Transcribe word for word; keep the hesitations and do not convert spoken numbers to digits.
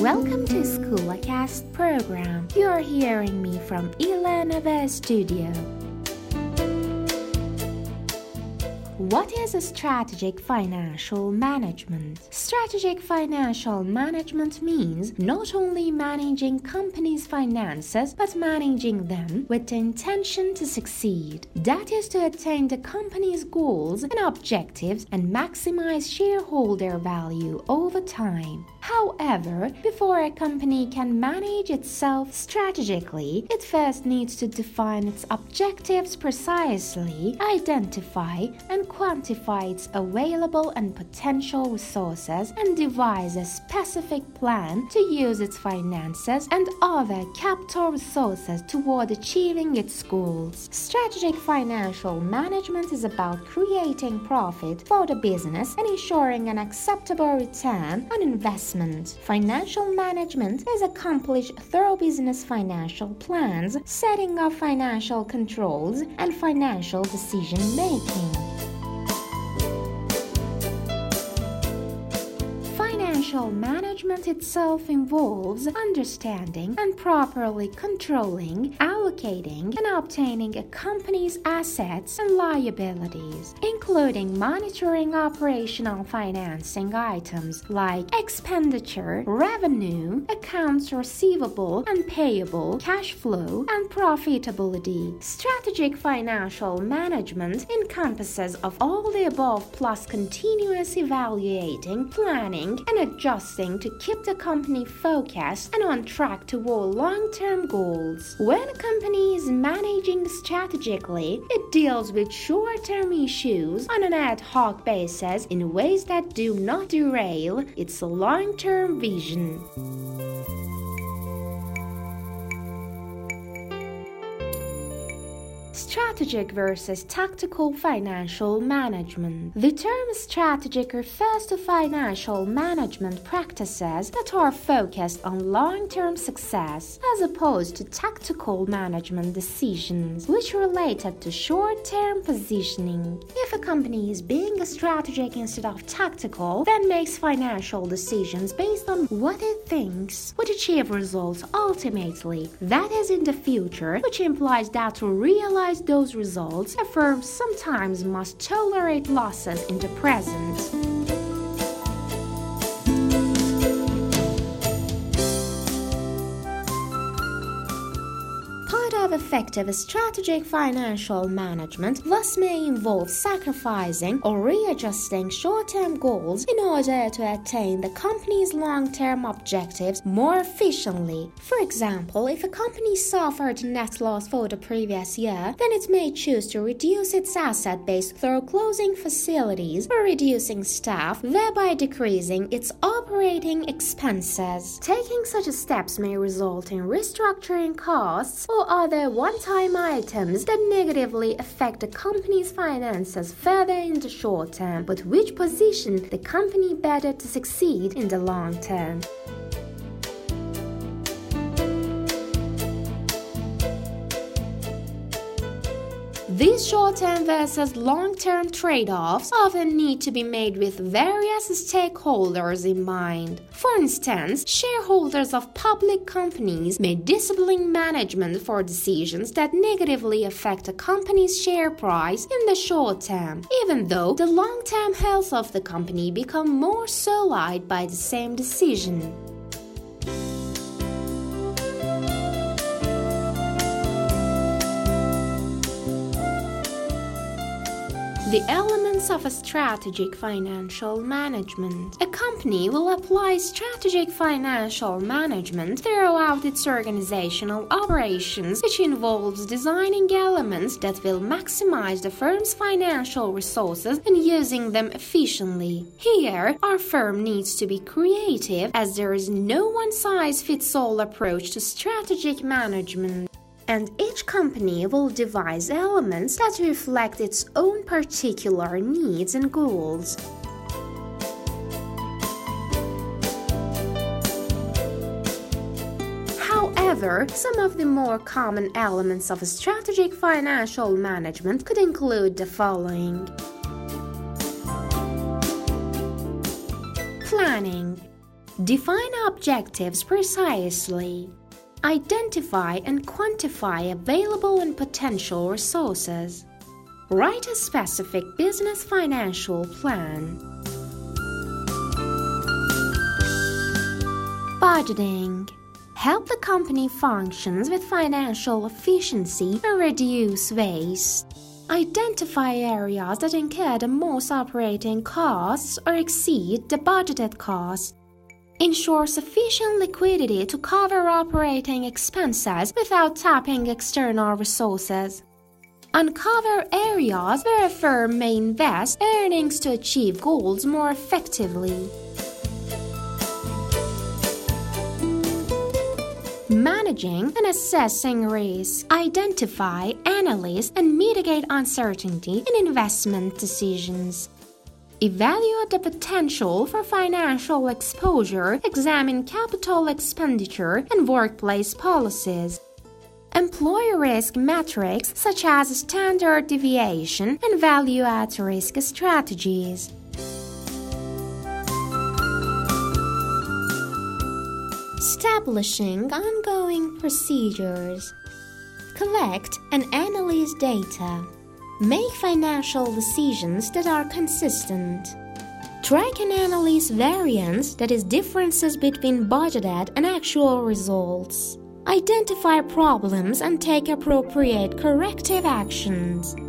Welcome to SchoolaCast program. You're hearing me from Ilanova Studio. What is a strategic financial management? Strategic financial management means not only managing companies' finances, but managing them with the intention to succeed. That is to attain the company's goals and objectives and maximize shareholder value over time. However, before a company can manage itself strategically, it first needs to define its objectives precisely, identify and quantify its available and potential resources, and devise a specific plan to use its finances and other capital resources toward achieving its goals. Strategic financial management is about creating profit for the business and ensuring an acceptable return on investment. Financial management is accomplished through business financial plans, setting of financial controls, and financial decision-making. Financial management itself involves understanding and properly controlling, allocating, and obtaining a company's assets and liabilities, including monitoring operational financing items like expenditure, revenue, accounts receivable and payable, cash flow, and profitability. Strategic financial management encompasses of all the above plus continuous evaluating, planning, and adjusting to keep the company focused and on track toward long-term goals. When a company is managing strategically, it deals with short-term issues on an ad hoc basis in ways that do not derail its long-term vision. Strategic versus tactical financial management. The term strategic refers to financial management practices that are focused on long-term success, as opposed to tactical management decisions, which are related to short-term positioning. If a company is being strategic instead of tactical, then makes financial decisions based on what it thinks would achieve results ultimately, that is in the future, which implies that to realize those results, a firm sometimes must tolerate losses in the present. Of effective strategic financial management thus may involve sacrificing or readjusting short-term goals in order to attain the company's long-term objectives more efficiently. For example, if a company suffered net loss for the previous year, then it may choose to reduce its asset base through closing facilities or reducing staff, thereby decreasing its operating expenses. Taking such steps may result in restructuring costs or other one-time items that negatively affect the company's finances further in the short term, but which position the company better to succeed in the long term. These short-term versus long-term trade-offs often need to be made with various stakeholders in mind. For instance, shareholders of public companies may discipline management for decisions that negatively affect a company's share price in the short term, even though the long-term health of the company becomes more sullied by the same decision. The elements of a strategic financial management. A company will apply strategic financial management throughout its organizational operations, which involves designing elements that will maximize the firm's financial resources and using them efficiently. Here, our firm needs to be creative, as there is no one-size-fits-all approach to strategic management, and each company will devise elements that reflect its own particular needs and goals. However, some of the more common elements of strategic financial management could include the following: planning. Define objectives precisely. Identify and quantify available and potential resources. Write a specific business financial plan. Budgeting. Help the company functions with financial efficiency and reduce waste. Identify areas that incur the most operating costs or exceed the budgeted costs. Ensure sufficient liquidity to cover operating expenses without tapping external resources. Uncover areas where a firm may invest earnings to achieve goals more effectively. Managing and assessing risk. Identify, analyze, and mitigate uncertainty in investment decisions. Evaluate the potential for financial exposure, examine capital expenditure and workplace policies. Employ risk metrics such as standard deviation and value at risk strategies. Establishing ongoing procedures. Collect and analyze data. Make financial decisions that are consistent. Track and analyze variance, that is, differences between budgeted and actual results. Identify problems and take appropriate corrective actions.